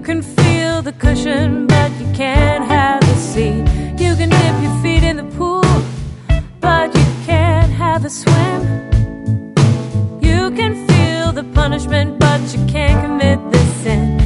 can feel the cushion, but you can't have the seat. You can dip your feet in the pool, but you can't have a swim. You can feel the punishment, but you can't commit the sin.